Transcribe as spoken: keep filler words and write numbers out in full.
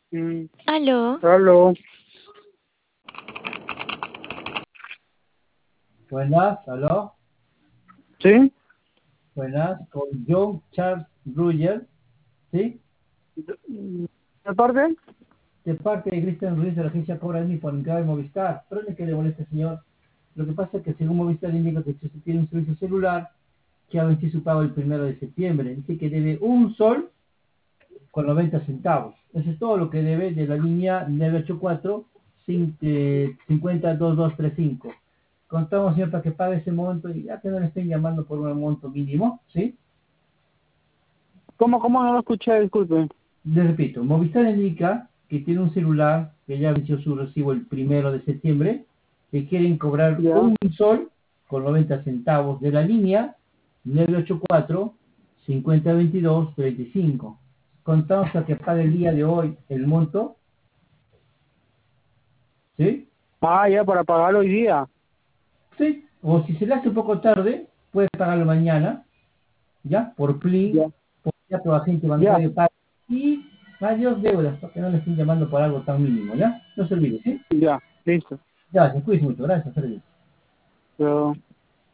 Mm, Aló, aló. Buenas, aló. ¿Sí? Buenas, con John Charles Ruyer, ¿sí? ¿De parte? De parte de Cristian Ruiz de la agencia Cobra Eni por entrar en Movistar. Perdone que le moleste, señor. Lo que pasa es que según Movistar indica que usted tiene un servicio celular que ha vencido su pago el primero de septiembre. Dice que debe un sol con noventa centavos. Eso es todo lo que debe de la línea nueve ocho cuatro cincuenta dos dos tres cinco. Contamos, señor, para que pague ese monto y ya que no le estén llamando por un monto mínimo, ¿sí? ¿Cómo, cómo no lo escuché? Disculpe. Le repito, Movistar indica que tiene un celular que ya venció su recibo el primero de septiembre, que quieren cobrar Ya. un sol con noventa centavos de la línea nueve ocho cuatro cincuenta veintidós treinta y cinco. Contamos a que pague el día de hoy el monto, ¿sí? Ah, ya, para pagarlo hoy día. Sí. O si se le hace un poco tarde, puede pagarlo mañana, ¿ya? Por Ya. Plin, por ya tu agente Ya. bancario paga. Y adiós deudas, para que no le estén llamando por algo tan mínimo, ¿ya? No se olvide, ¿sí? Ya. Listo. Gracias, cuídense mucho, gracias, Freddy. Pero...